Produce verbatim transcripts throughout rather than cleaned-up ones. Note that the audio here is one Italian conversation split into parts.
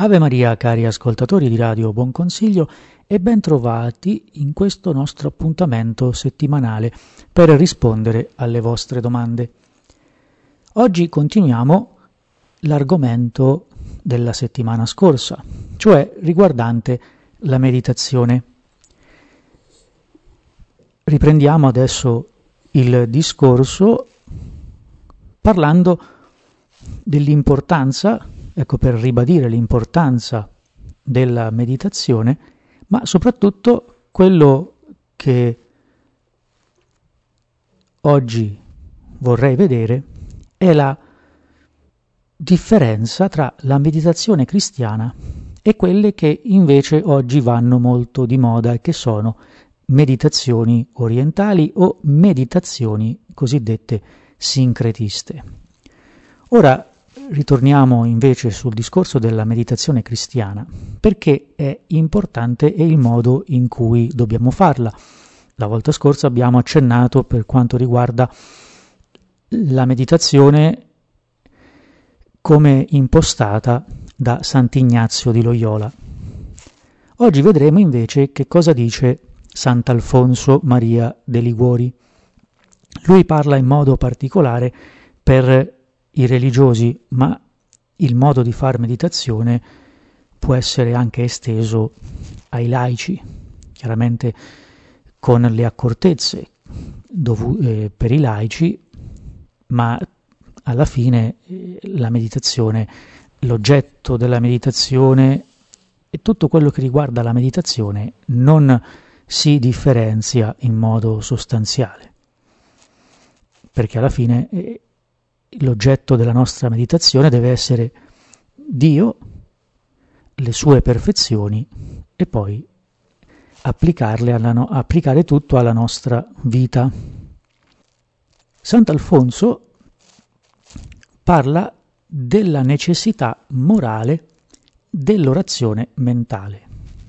Ave Maria, cari ascoltatori di Radio Buon Consiglio, e ben trovati in questo nostro appuntamento settimanale per rispondere alle vostre domande. Oggi continuiamo l'argomento della settimana scorsa, cioè riguardante la meditazione. Riprendiamo adesso il discorso parlando dell'importanza, ecco, per ribadire l'importanza della meditazione, ma soprattutto quello che oggi vorrei vedere è la differenza tra la meditazione cristiana e quelle che invece oggi vanno molto di moda e che sono meditazioni orientali o meditazioni cosiddette sincretiste. Ora ritorniamo invece sul discorso della meditazione cristiana, perché è importante e il modo in cui dobbiamo farla. La volta scorsa abbiamo accennato per quanto riguarda la meditazione come impostata da Sant'Ignazio di Loyola. Oggi vedremo invece che cosa dice Sant'Alfonso Maria de Liguori. Lui parla in modo particolare per i religiosi, ma il modo di far meditazione può essere anche esteso ai laici, chiaramente con le accortezze dovu- eh, per i laici, ma alla fine eh, la meditazione, l'oggetto della meditazione e tutto quello che riguarda la meditazione non si differenzia in modo sostanziale, perché alla fine eh, l'oggetto della nostra meditazione deve essere Dio, le sue perfezioni e poi applicarle alla no- applicare tutto alla nostra vita. Sant'Alfonso parla della necessità morale dell'orazione mentale.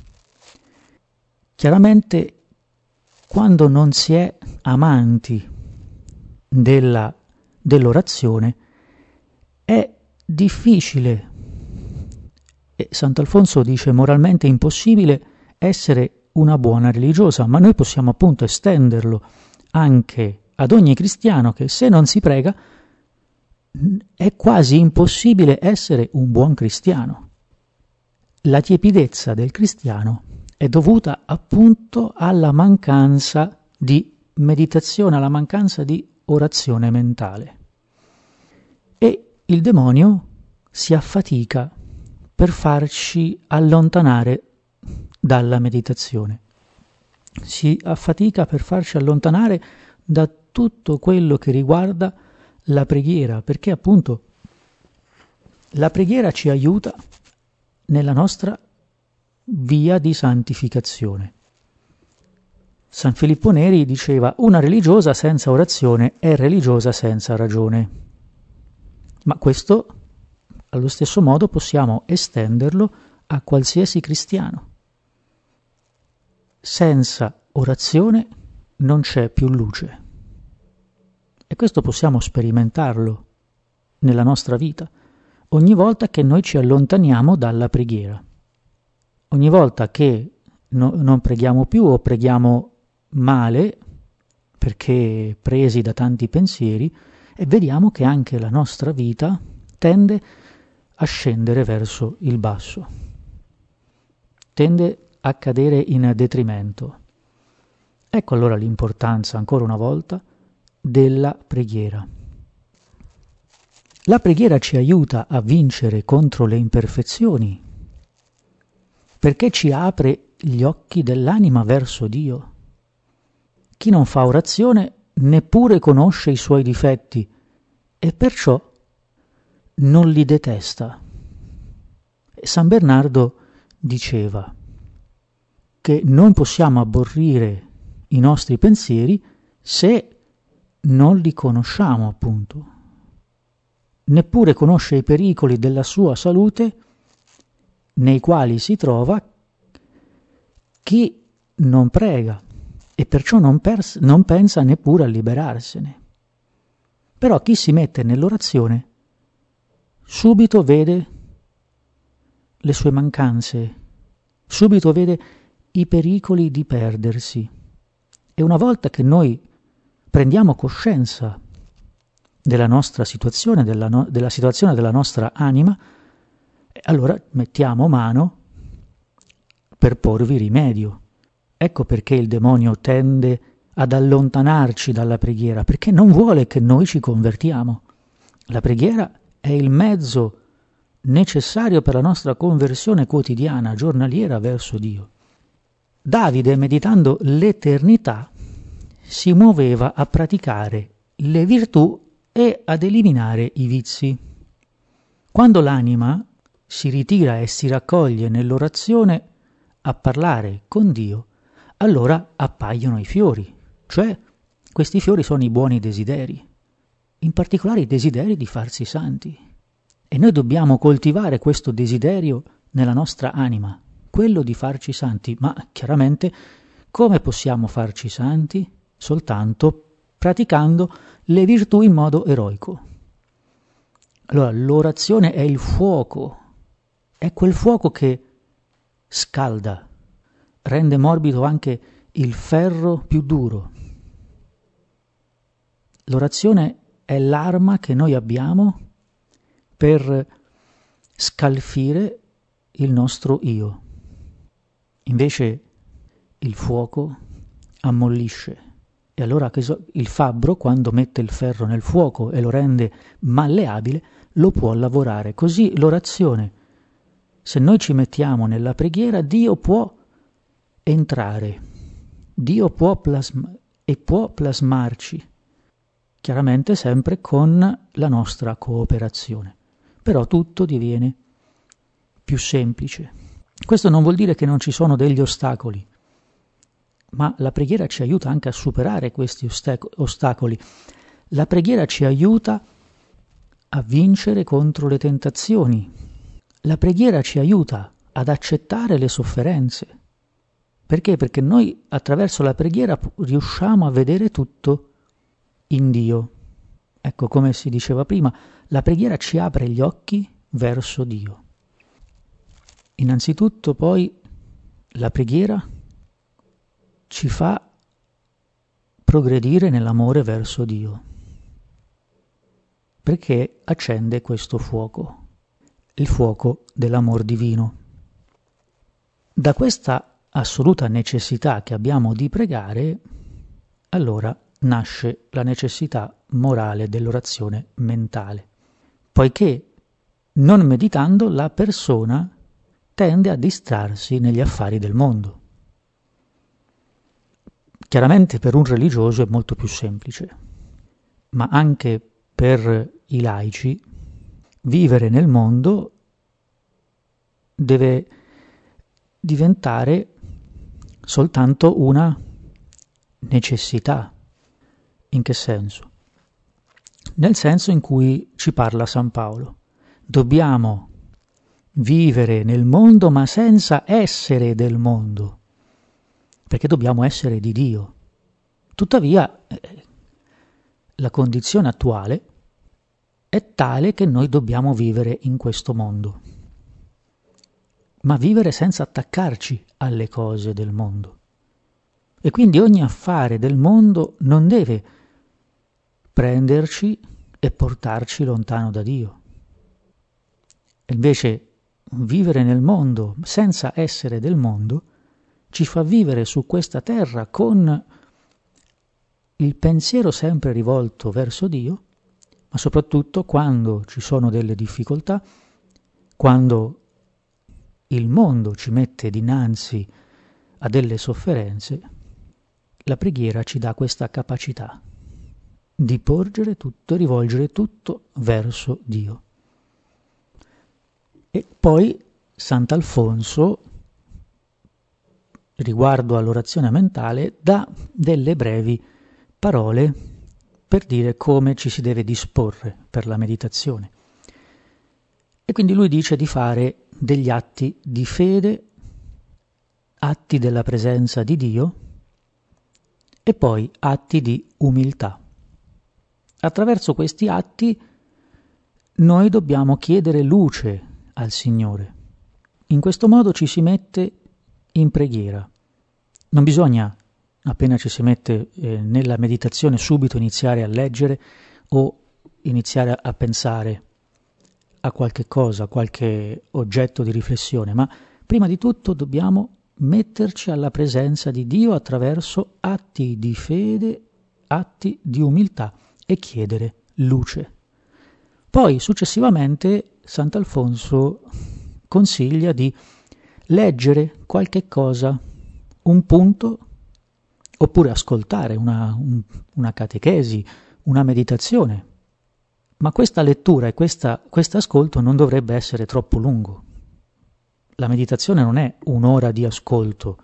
Chiaramente, quando non si è amanti della dell'orazione è difficile, e Sant'Alfonso dice moralmente impossibile, essere una buona religiosa, ma noi possiamo appunto estenderlo anche ad ogni cristiano che se non si prega è quasi impossibile essere un buon cristiano. La tiepidezza del cristiano è dovuta appunto alla mancanza di meditazione, alla mancanza di orazione mentale. E il demonio si affatica per farci allontanare dalla meditazione. Si affatica per farci allontanare da tutto quello che riguarda la preghiera, perché appunto la preghiera ci aiuta nella nostra via di santificazione. San Filippo Neri diceva: una religiosa senza orazione è religiosa senza ragione. Ma questo, allo stesso modo, possiamo estenderlo a qualsiasi cristiano. Senza orazione non c'è più luce. E questo possiamo sperimentarlo nella nostra vita, ogni volta che noi ci allontaniamo dalla preghiera. Ogni volta che no, non preghiamo più o preghiamo male, perché presi da tanti pensieri, e vediamo che anche la nostra vita tende a scendere verso il basso, tende a cadere in detrimento. Ecco allora l'importanza, ancora una volta, della preghiera. La preghiera ci aiuta a vincere contro le imperfezioni, perché ci apre gli occhi dell'anima verso Dio. Chi non fa orazione neppure conosce i suoi difetti e perciò non li detesta. San Bernardo diceva che non possiamo aborrire i nostri pensieri se non li conosciamo, appunto. Neppure conosce i pericoli della sua salute nei quali si trova chi non prega e perciò non, pers- non pensa neppure a liberarsene. Però chi si mette nell'orazione subito vede le sue mancanze, subito vede i pericoli di perdersi. E una volta che noi prendiamo coscienza della nostra situazione, della, no- della situazione della nostra anima, allora mettiamo mano per porvi rimedio. Ecco perché il demonio tende ad allontanarci dalla preghiera, perché non vuole che noi ci convertiamo. La preghiera è il mezzo necessario per la nostra conversione quotidiana, giornaliera verso Dio. Davide, meditando l'eternità, si muoveva a praticare le virtù e ad eliminare i vizi. Quando l'anima si ritira e si raccoglie nell'orazione a parlare con Dio, allora appaiono i fiori, cioè questi fiori sono i buoni desideri, in particolare i desideri di farsi santi. E noi dobbiamo coltivare questo desiderio nella nostra anima, quello di farci santi. Ma chiaramente come possiamo farci santi? Soltanto praticando le virtù in modo eroico. Allora l'orazione è il fuoco, è quel fuoco che scalda, rende morbido anche il ferro più duro. L'orazione è l'arma che noi abbiamo per scalfire il nostro io. Invece il fuoco ammollisce. E allora il fabbro, quando mette il ferro nel fuoco e lo rende malleabile, lo può lavorare. Così l'orazione, se noi ci mettiamo nella preghiera, Dio può entrare, Dio può plasma- e può plasmarci, chiaramente sempre con la nostra cooperazione. Però tutto diviene più semplice. Questo non vuol dire che non ci sono degli ostacoli, ma la preghiera ci aiuta anche a superare questi ostacoli. La preghiera ci aiuta a vincere contro le tentazioni. La preghiera ci aiuta ad accettare le sofferenze. Perché? Perché noi attraverso la preghiera riusciamo a vedere tutto in Dio. Ecco, come si diceva prima, la preghiera ci apre gli occhi verso Dio. Innanzitutto poi la preghiera ci fa progredire nell'amore verso Dio, perché accende questo fuoco, il fuoco dell'amor divino. Da questa assoluta necessità che abbiamo di pregare, allora nasce la necessità morale dell'orazione mentale, poiché non meditando la persona tende a distrarsi negli affari del mondo. Chiaramente per un religioso è molto più semplice, ma anche per i laici vivere nel mondo deve diventare soltanto una necessità. In che senso? Nel senso in cui ci parla San Paolo. Dobbiamo vivere nel mondo ma senza essere del mondo, perché dobbiamo essere di Dio. Tuttavia, eh, la condizione attuale è tale che noi dobbiamo vivere in questo mondo, ma vivere senza attaccarci alle cose del mondo. E quindi ogni affare del mondo non deve prenderci e portarci lontano da Dio. E invece vivere nel mondo senza essere del mondo ci fa vivere su questa terra con il pensiero sempre rivolto verso Dio, ma soprattutto quando ci sono delle difficoltà, quando il mondo ci mette dinanzi a delle sofferenze, la preghiera ci dà questa capacità di porgere tutto, rivolgere tutto verso Dio. E poi Sant'Alfonso, riguardo all'orazione mentale, dà delle brevi parole per dire come ci si deve disporre per la meditazione. E quindi lui dice di fare degli atti di fede, atti della presenza di Dio e poi atti di umiltà. Attraverso questi atti noi dobbiamo chiedere luce al Signore. In questo modo ci si mette in preghiera. Non bisogna, appena ci si mette eh, nella meditazione, subito iniziare a leggere o iniziare a pensare a qualche cosa, a qualche oggetto di riflessione, ma prima di tutto dobbiamo metterci alla presenza di Dio attraverso atti di fede, atti di umiltà e chiedere luce. Poi successivamente Sant'Alfonso consiglia di leggere qualche cosa, un punto, oppure ascoltare una, un, una catechesi, una meditazione. Ma questa lettura e questa, questo ascolto non dovrebbe essere troppo lungo. La meditazione non è un'ora di ascolto.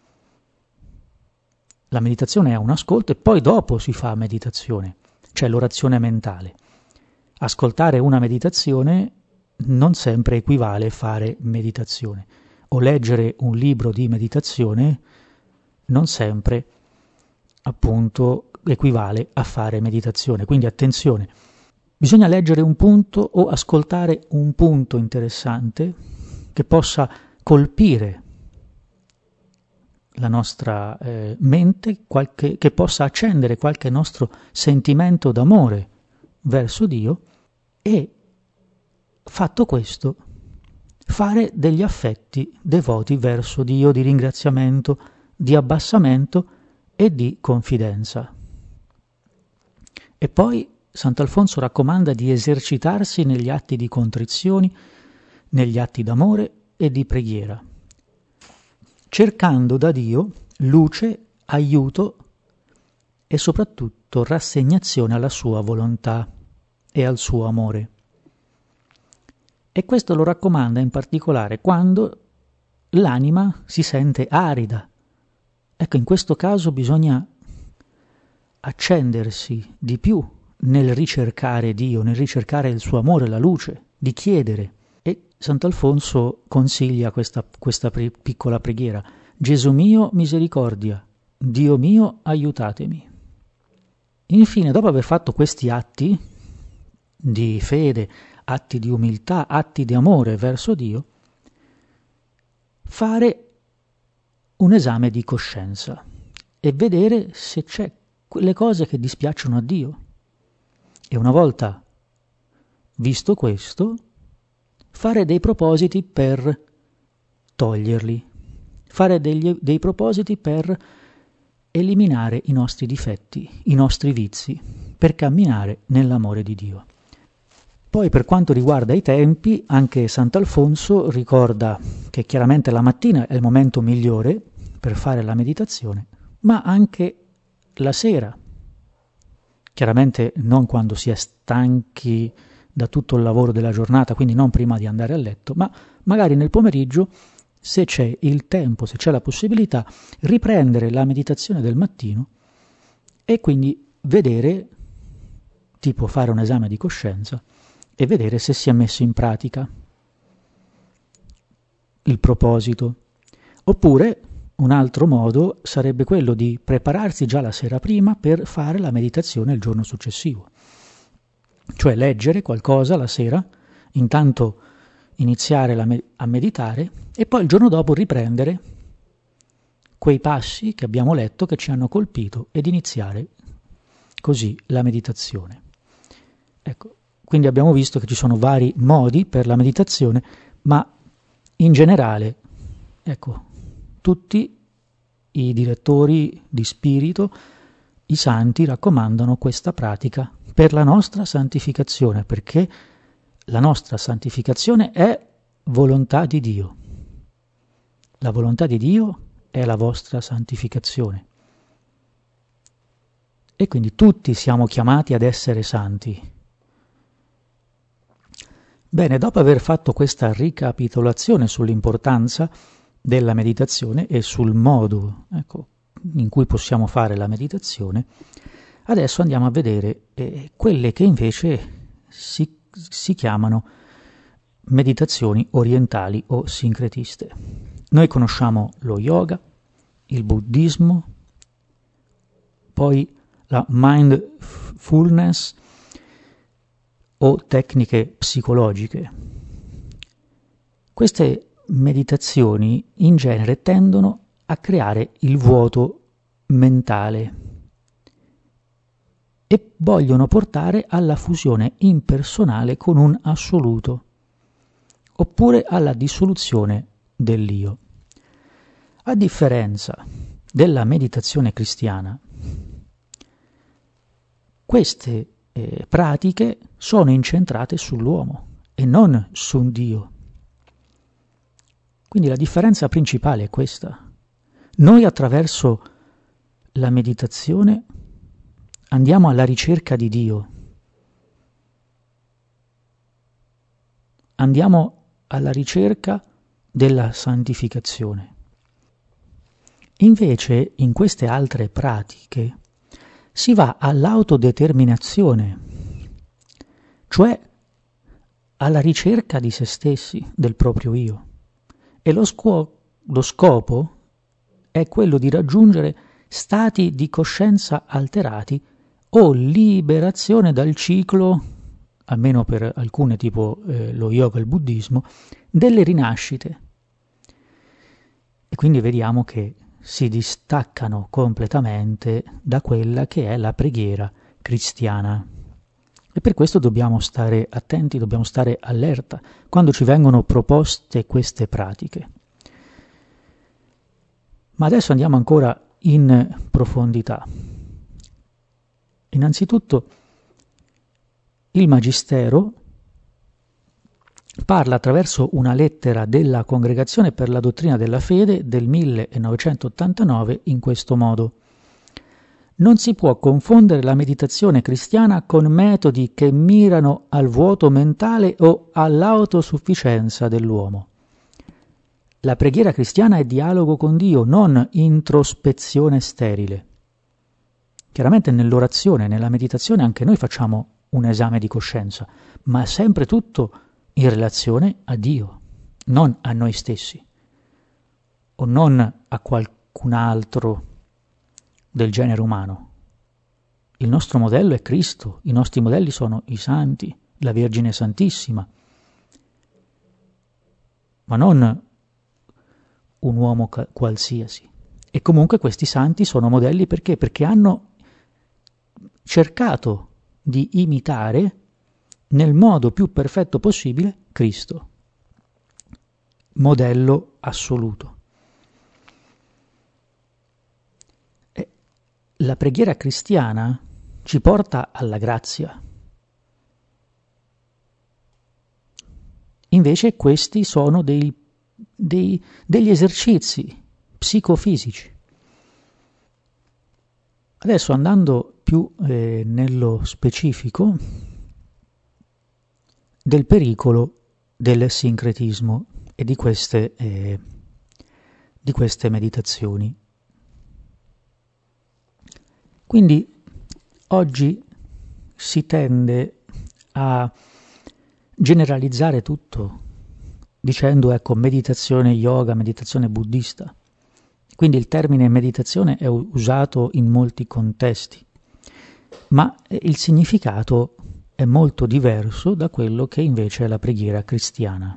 La meditazione è un ascolto e poi dopo si fa meditazione, cioè l'orazione mentale. Ascoltare una meditazione non sempre equivale a fare meditazione, o leggere un libro di meditazione non sempre, appunto, equivale a fare meditazione. Quindi attenzione, bisogna leggere un punto o ascoltare un punto interessante che possa colpire la nostra eh, mente, qualche, che possa accendere qualche nostro sentimento d'amore verso Dio e, fatto questo, fare degli affetti devoti verso Dio, di ringraziamento, di abbassamento e di confidenza. E poi Sant'Alfonso raccomanda di esercitarsi negli atti di contrizione, negli atti d'amore e di preghiera, cercando da Dio luce, aiuto e soprattutto rassegnazione alla sua volontà e al suo amore. E questo lo raccomanda in particolare quando l'anima si sente arida. Ecco, in questo caso bisogna accendersi di più nel ricercare Dio, nel ricercare il suo amore, la luce, di chiedere. E Sant'Alfonso consiglia questa, questa pre- piccola preghiera: Gesù mio, misericordia, Dio mio, aiutatemi. Infine, dopo aver fatto questi atti di fede, atti di umiltà, atti di amore verso Dio, fare un esame di coscienza e vedere se c'è quelle cose che dispiacciono a Dio. E una volta visto questo, fare dei propositi per toglierli, fare degli, dei propositi per eliminare i nostri difetti, i nostri vizi, per camminare nell'amore di Dio. Poi per quanto riguarda i tempi, anche Sant'Alfonso ricorda che chiaramente la mattina è il momento migliore per fare la meditazione, ma anche la sera, chiaramente non quando si è stanchi da tutto il lavoro della giornata, quindi non prima di andare a letto, ma magari nel pomeriggio, se c'è il tempo, se c'è la possibilità, riprendere la meditazione del mattino e quindi vedere, tipo fare un esame di coscienza, e vedere se si è messo in pratica il proposito. Oppure un altro modo sarebbe quello di prepararsi già la sera prima per fare la meditazione il giorno successivo. Cioè leggere qualcosa la sera, intanto iniziare la me- a meditare e poi il giorno dopo riprendere quei passi che abbiamo letto, che ci hanno colpito, ed iniziare così la meditazione. Ecco, quindi abbiamo visto che ci sono vari modi per la meditazione, ma in generale, ecco, tutti i direttori di spirito, i santi, raccomandano questa pratica per la nostra santificazione, perché la nostra santificazione è volontà di Dio. La volontà di Dio è la vostra santificazione. E quindi tutti siamo chiamati ad essere santi. Bene, dopo aver fatto questa ricapitolazione sull'importanza della meditazione e sul modo, ecco, in cui possiamo fare la meditazione, adesso andiamo a vedere eh, quelle che invece si, si chiamano meditazioni orientali o sincretiste. Noi conosciamo lo yoga, il buddismo, poi la mindfulness o tecniche psicologiche. Queste meditazioni in genere tendono a creare il vuoto mentale e vogliono portare alla fusione impersonale con un assoluto, oppure alla dissoluzione dell'io. A differenza della meditazione cristiana, queste eh, pratiche sono incentrate sull'uomo e non su un Dio. Quindi la differenza principale è questa. Noi attraverso la meditazione andiamo alla ricerca di Dio, andiamo alla ricerca della santificazione. Invece, in queste altre pratiche, si va all'autodeterminazione, cioè alla ricerca di se stessi, del proprio io. E lo, scuo- lo scopo è quello di raggiungere stati di coscienza alterati o liberazione dal ciclo, almeno per alcune tipo eh, lo yoga e il buddismo, delle rinascite. E quindi vediamo che si distaccano completamente da quella che è la preghiera cristiana. E per questo dobbiamo stare attenti, dobbiamo stare allerta quando ci vengono proposte queste pratiche. Ma adesso andiamo ancora in profondità. Innanzitutto, il Magistero parla attraverso una lettera della Congregazione per la Dottrina della Fede del millenovecentottantanove in questo modo: non si può confondere la meditazione cristiana con metodi che mirano al vuoto mentale o all'autosufficienza dell'uomo. La preghiera cristiana è dialogo con Dio, non introspezione sterile. Chiaramente nell'orazione, nella meditazione anche noi facciamo un esame di coscienza, ma sempre tutto in relazione a Dio, non a noi stessi, o non a qualcun altro del genere umano. Il nostro modello è Cristo, i nostri modelli sono i santi, la Vergine Santissima, ma non un uomo ca- qualsiasi. E comunque questi santi sono modelli perché? Perché hanno cercato di imitare nel modo più perfetto possibile Cristo, modello assoluto. E la preghiera cristiana ci porta alla grazia. Invece questi sono dei, dei, degli esercizi psicofisici. Adesso andando più eh, nello specifico del pericolo del sincretismo e di queste, eh, di queste meditazioni. Quindi oggi si tende a generalizzare tutto dicendo ecco meditazione yoga, meditazione buddista. Quindi il termine meditazione è usato in molti contesti, ma il significato è molto diverso da quello che invece è la preghiera cristiana.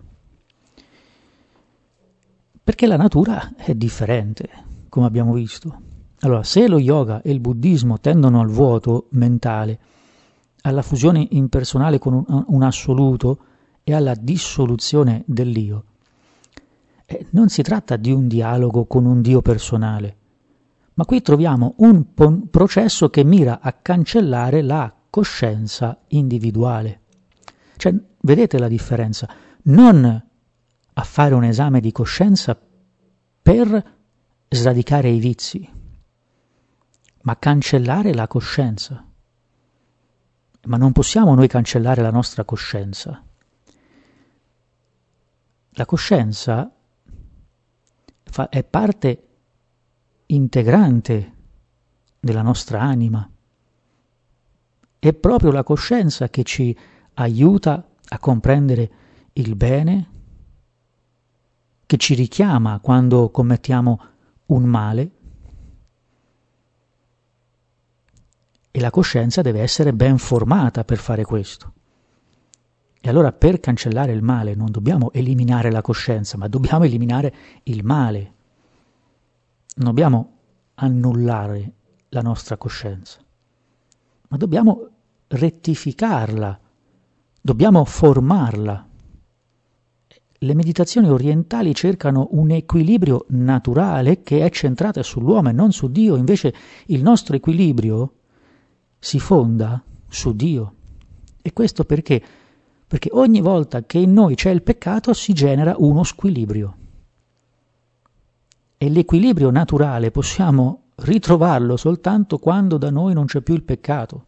Perché la natura è differente, come abbiamo visto. Allora, se lo yoga e il buddismo tendono al vuoto mentale, alla fusione impersonale con un, un assoluto e alla dissoluzione dell'io, eh, non si tratta di un dialogo con un Dio personale, ma qui troviamo un pon- processo che mira a cancellare la coscienza individuale. Cioè, vedete la differenza? Non a fare un esame di coscienza per sradicare i vizi, ma cancellare la coscienza. Ma non possiamo noi cancellare la nostra coscienza. La coscienza fa, è parte integrante della nostra anima. È proprio la coscienza che ci aiuta a comprendere il bene, che ci richiama quando commettiamo un male, e la coscienza deve essere ben formata per fare questo. E allora per cancellare il male non dobbiamo eliminare la coscienza, ma dobbiamo eliminare il male. Non dobbiamo annullare la nostra coscienza, ma dobbiamo rettificarla, dobbiamo formarla. Le meditazioni orientali cercano un equilibrio naturale che è centrato sull'uomo e non su Dio, invece il nostro equilibrio si fonda su Dio. E questo perché? Perché ogni volta che in noi c'è il peccato si genera uno squilibrio. E l'equilibrio naturale possiamo ritrovarlo soltanto quando da noi non c'è più il peccato.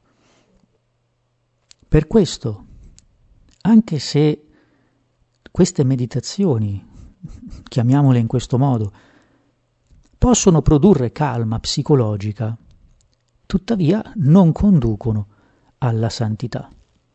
Per questo, anche se queste meditazioni, chiamiamole in questo modo, possono produrre calma psicologica, tuttavia non conducono alla santità.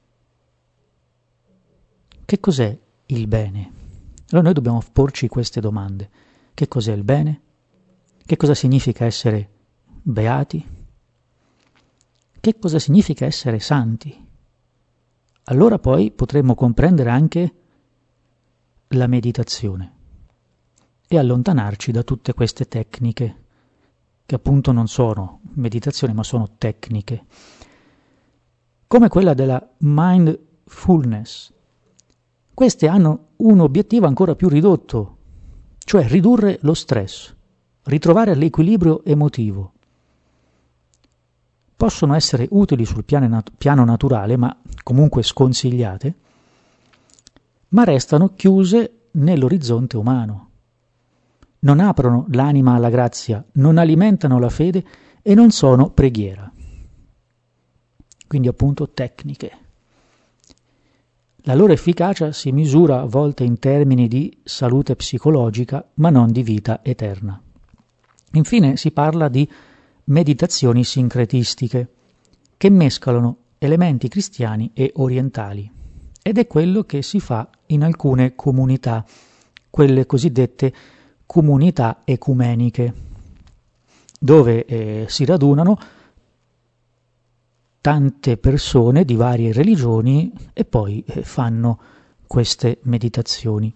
Che cos'è il bene? Allora noi dobbiamo porci queste domande. Che cos'è il bene? Che cosa significa essere beati? Che cosa significa essere santi? Allora poi potremmo comprendere anche la meditazione e allontanarci da tutte queste tecniche, che appunto non sono meditazione ma sono tecniche, come quella della mindfulness. Queste hanno un obiettivo ancora più ridotto, cioè ridurre lo stress, ritrovare l'equilibrio emotivo. Possono essere utili sul piano, nat- piano naturale, ma comunque sconsigliate, ma restano chiuse nell'orizzonte umano. Non aprono l'anima alla grazia, non alimentano la fede e non sono preghiera. Quindi appunto tecniche. La loro efficacia si misura a volte in termini di salute psicologica, ma non di vita eterna. Infine si parla di meditazioni sincretistiche, che mescolano elementi cristiani e orientali, ed è quello che si fa in alcune comunità, quelle cosiddette comunità ecumeniche, dove eh, si radunano tante persone di varie religioni e poi eh, fanno queste meditazioni.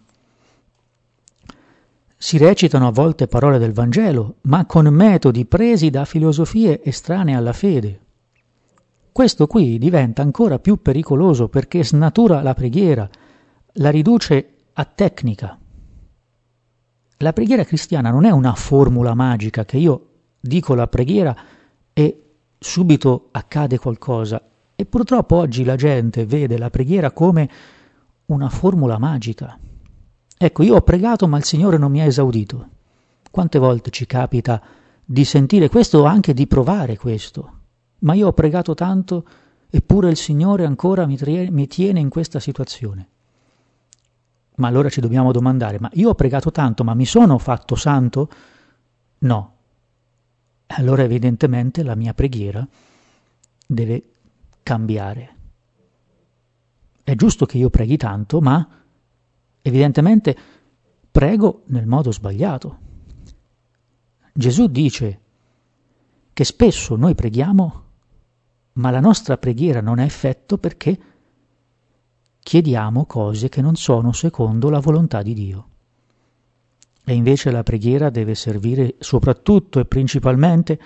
Si recitano a volte parole del Vangelo, ma con metodi presi da filosofie estranee alla fede. Questo qui diventa ancora più pericoloso perché snatura la preghiera, la riduce a tecnica. La preghiera cristiana non è una formula magica che io dico la preghiera e subito accade qualcosa, e purtroppo oggi la gente vede la preghiera come una formula magica. Ecco, io ho pregato ma il Signore non mi ha esaudito. Quante volte ci capita di sentire questo o anche di provare questo? Ma io ho pregato tanto eppure il Signore ancora mi, trie- mi tiene in questa situazione. Ma allora ci dobbiamo domandare, ma io ho pregato tanto ma mi sono fatto santo? No. Allora evidentemente la mia preghiera deve cambiare. È giusto che io preghi tanto, ma evidentemente prego nel modo sbagliato. Gesù dice che spesso noi preghiamo, ma la nostra preghiera non ha effetto perché chiediamo cose che non sono secondo la volontà di Dio. E invece la preghiera deve servire soprattutto e principalmente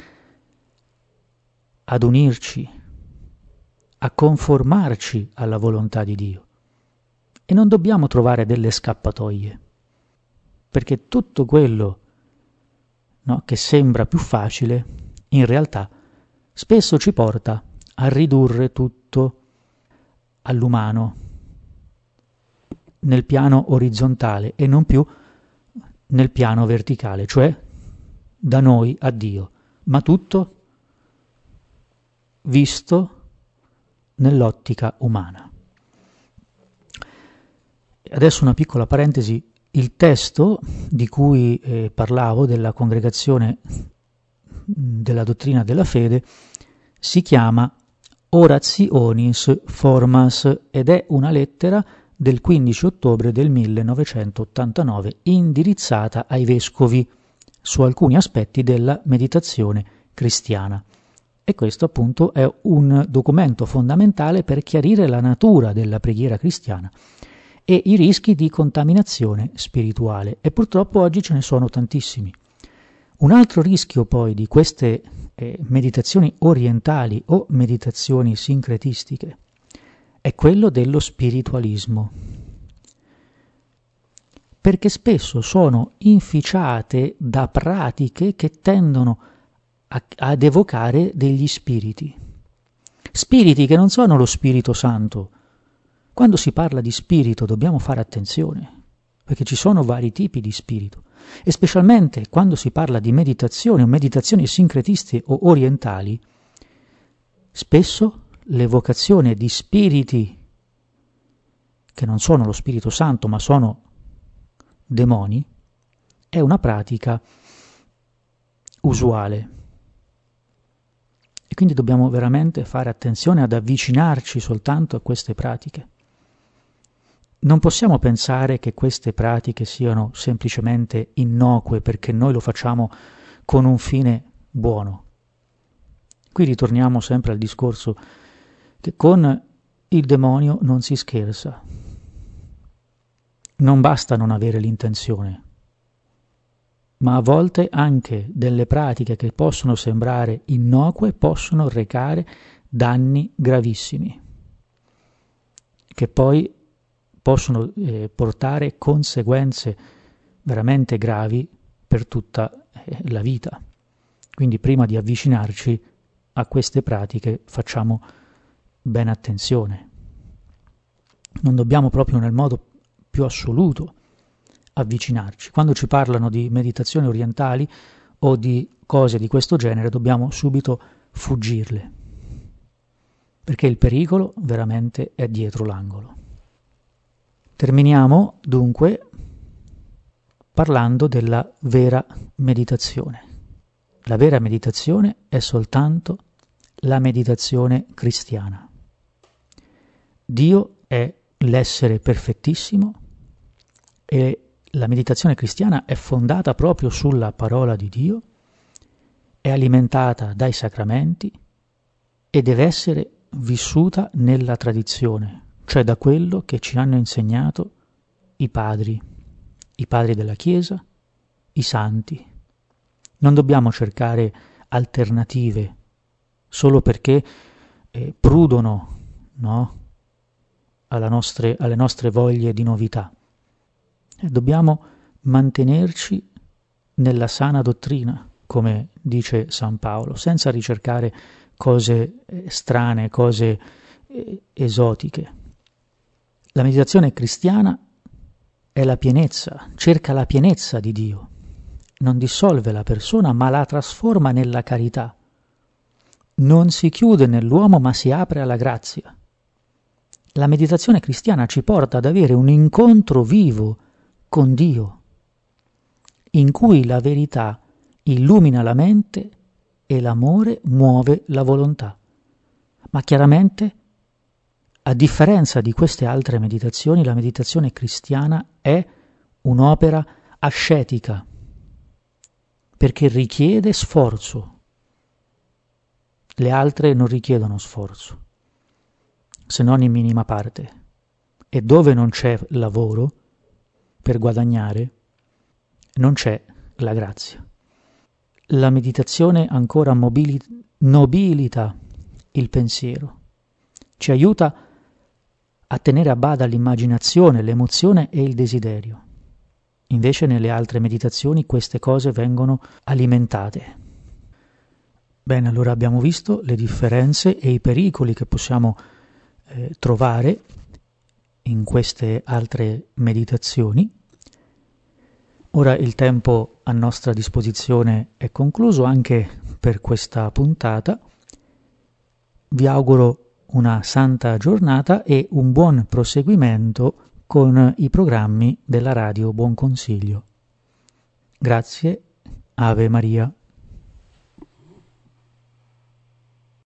ad unirci, a conformarci alla volontà di Dio. E non dobbiamo trovare delle scappatoie, perché tutto quello, no, che sembra più facile, in realtà spesso ci porta a ridurre tutto all'umano, nel piano orizzontale e non più nel piano verticale, cioè da noi a Dio, ma tutto visto nell'ottica umana. Adesso una piccola parentesi, il testo di cui eh, parlavo della congregazione della dottrina della fede si chiama Orationis Formas ed è una lettera del quindici ottobre del millenovecentottantanove indirizzata ai vescovi su alcuni aspetti della meditazione cristiana. E questo appunto è un documento fondamentale per chiarire la natura della preghiera cristiana e i rischi di contaminazione spirituale, e purtroppo oggi ce ne sono tantissimi. Un altro rischio poi di queste eh, meditazioni orientali o meditazioni sincretistiche è quello dello spiritualismo, perché spesso sono inficiate da pratiche che tendono a, ad evocare degli spiriti, spiriti che non sono lo Spirito Santo. Quando si parla di spirito dobbiamo fare attenzione, perché ci sono vari tipi di spirito, e specialmente quando si parla di meditazione o meditazioni sincretiste o orientali, spesso l'evocazione di spiriti che non sono lo Spirito Santo ma sono demoni è una pratica usuale. E quindi dobbiamo veramente fare attenzione ad avvicinarci soltanto a queste pratiche. Non possiamo pensare che queste pratiche siano semplicemente innocue perché noi lo facciamo con un fine buono. Qui ritorniamo sempre al discorso che con il demonio non si scherza. Non basta non avere l'intenzione, ma a volte anche delle pratiche che possono sembrare innocue possono recare danni gravissimi, che poi possono eh, portare conseguenze veramente gravi per tutta eh, la vita. Quindi prima di avvicinarci a queste pratiche facciamo ben attenzione. Non dobbiamo proprio nel modo più assoluto avvicinarci. Quando ci parlano di meditazioni orientali o di cose di questo genere dobbiamo subito fuggirle, perché il pericolo veramente è dietro l'angolo. Terminiamo dunque parlando della vera meditazione. La vera meditazione è soltanto la meditazione cristiana. Dio è l'essere perfettissimo e la meditazione cristiana è fondata proprio sulla parola di Dio, è alimentata dai sacramenti e deve essere vissuta nella tradizione, cioè da quello che ci hanno insegnato i padri, i padri della Chiesa, i santi. Non dobbiamo cercare alternative solo perché eh, prudono, no? Alla nostre, alle nostre voglie di novità. E dobbiamo mantenerci nella sana dottrina, come dice San Paolo, senza ricercare cose eh, strane, cose eh, esotiche. La meditazione cristiana è la pienezza, cerca la pienezza di Dio, non dissolve la persona ma la trasforma nella carità, non si chiude nell'uomo ma si apre alla grazia. La meditazione cristiana ci porta ad avere un incontro vivo con Dio, in cui la verità illumina la mente e l'amore muove la volontà. Ma chiaramente, a differenza di queste altre meditazioni, la meditazione cristiana è un'opera ascetica, perché richiede sforzo. Le altre non richiedono sforzo, se non in minima parte. E dove non c'è lavoro per guadagnare, non c'è la grazia. La meditazione ancora mobili- nobilita il pensiero, ci aiuta a tenere a bada l'immaginazione, l'emozione e il desiderio. Invece nelle altre meditazioni queste cose vengono alimentate. Bene, allora abbiamo visto le differenze e i pericoli che possiamo eh, trovare in queste altre meditazioni. Ora il tempo a nostra disposizione è concluso anche per questa puntata. Vi auguro una santa giornata e un buon proseguimento con i programmi della radio Buon Consiglio. Grazie, Ave Maria.